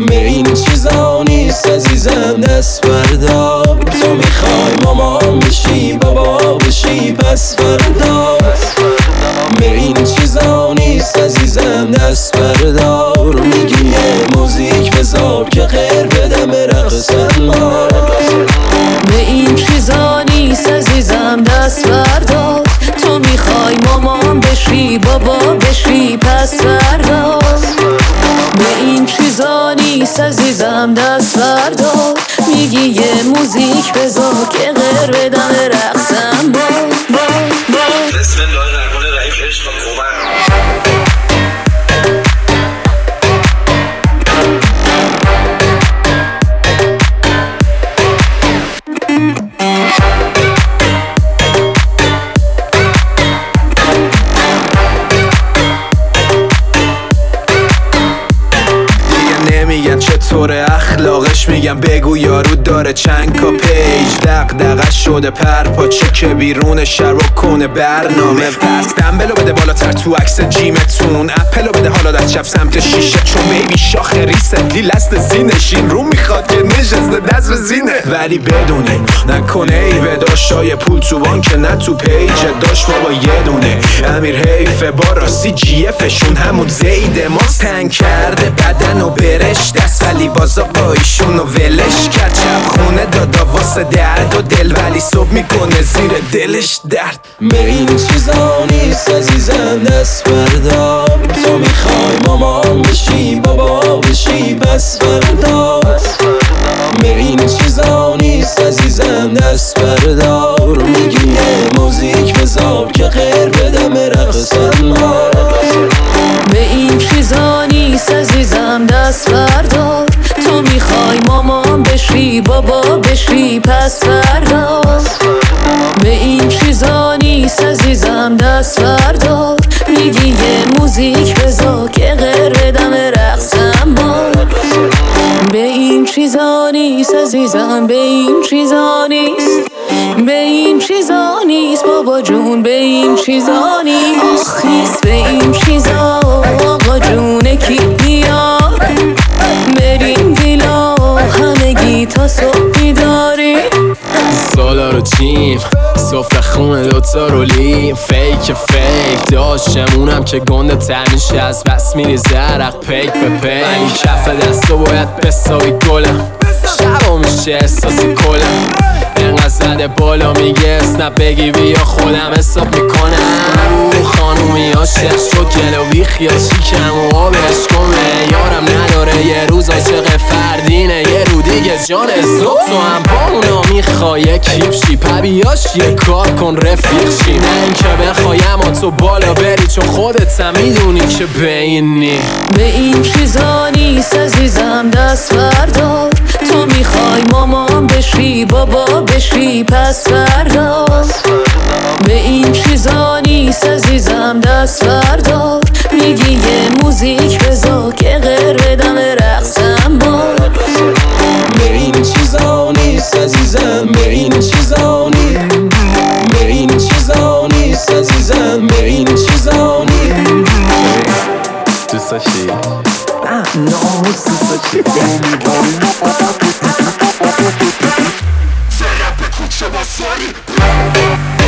به این چیزا نیست عزیزم دست بردار. تو میخوای مامان بشی بابا بشی پس فردا. به این چیزا نیست عزیزم دست بردار. میگی یه موزیک بذار که خیر بدم رقصم ما. به این چیزا نیست عزیزم دست بردار. تو میخوای مامان بشی بابا بشی پس فردا. به این چیزا نیست عزیزم دست بردار. میگی یه موزیک بذار که غیر بدم رقصم با بسم الله الرحمن الرحیم. عشق اومد. نمیگن چطور اخلاقش، میگن بگو یارو داره چند کا پیج. دغدغه شده پرپاچه که بیرون شر و کنه برنامه. پس دنبلو بده بالاتر تو عکس جیمتون. اپلو بده حالا دست چپ سمت شیشه چون بیبی شاخ ریسنتلی لست زینش. این رو میخواد که نشسته دست به زینه. ولی بدونی نکنه ای به داشتای پول تو بانک نه تو پیج داشت بابا یه دونه. امیر حیفه با راستی جیفشون همون زیده ماست. تنگ کرده بدن و برش دست ولی بازا قایشون و ولش کرد. چپ خونه دادا واسه درد و دل ولی صبح میکنه زیر دلش درد. به این چیزا نیست عزیزم دست بردار. تو میخوای مامان بشی بابا بشی پس فردا. به این چیزا نیست عزیزم دست بردار. میگی یه موزیک بذار که خیر بدم رقصم ما. به این چیزا نیست عزیزم دست بردار. تو میخوای مامان بشی بابا بشی پس فردا. به این چیزا نیست عزیزم دست بردار. میگی یه موزیک بذار که غیر بدم رقصم با. به این چیزا نیست عزیزم به این چیزا نیست. به این چیزا نیست بابا جون به این چیزا نیست. به این چیزا آقا جون کی بیار. بریم ویلا همگی تا صبحی داری. سالار و چیم سفره خونه دوتا رولیم. فیک داشتمونم که گنده تر میشه از بس میریزه عرق پیک به پیک. ولی کف دستو باید بساوی گلم. شبا میشه احساسی کلم. اینقدر زده بالا میگه اسنپ بگی بیا خودم حساب میکنم. خانومی عاشق شد گلو بیخیا چیکم و آبش کنه. یارم نداره یه روز عاشق فردینه. یه رو دیگه جان صبح تو هم با اونا میخوای کیپ شی. پبیاش یه کار کن رفیق شی. نه اینکه بخوایم و تو بالا بری چون خودت هم میدونی که بینی. به این چیزا نیست عزیزم دست بردار. تو میخوای مامان بشی بابا بشی پس فردا. به این چیزا نیست عزیزم دست بردار. میگی یه موزیک بذار که غیر بدم رقصم با. به این چیزا نیست عزیزم به این چیزا نیست. به این چیزا نیست عزیزم به این چیزا نیست. دوست داشتی؟ نه ناموس دوست داشتی؟ زرپ کوچه با ساری